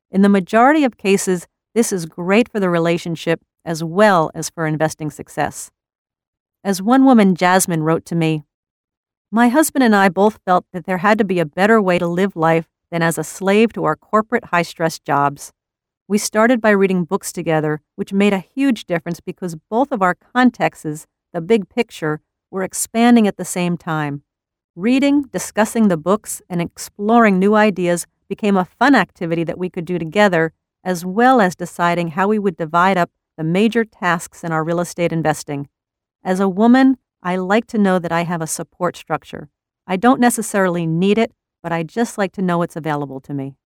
In the majority of cases, this is great for the relationship as well as for investing success. As one woman, Jasmine, wrote to me, "My husband and I both felt that there had to be a better way to live life than as a slave to our corporate high-stress jobs. We started by reading books together, which made a huge difference because both of our contexts, the big picture, were expanding at the same time. Reading, discussing the books, and exploring new ideas became a fun activity that we could do together, as well as deciding how we would divide up the major tasks in our real estate investing. As a woman, I like to know that I have a support structure. I don't necessarily need it, but I just like to know it's available to me."